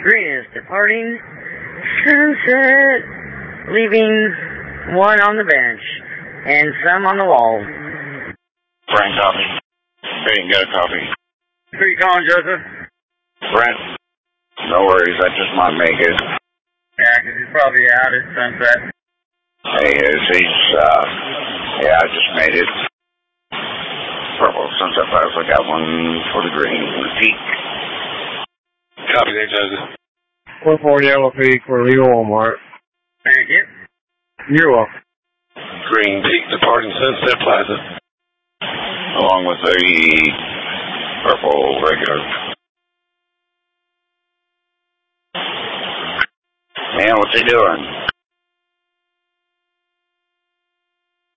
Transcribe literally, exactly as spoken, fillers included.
Green is departing Sunset, leaving one on the bench and some on the wall. Brent, copy. Green, got a copy. Who are you calling, Joseph? Brent, no worries, I just might make it. Yeah, because he's probably out at Sunset. He is, he's, uh, yeah, I just made it. Purple Sunset Plaza, got one for the Green, the peak. Copy that, Joseph. one four Yellow Peak for Leo Walmart. Thank you. You're welcome. Green Peak departing Sunset Plaza. Along with the purple regular. Man, what's he doing?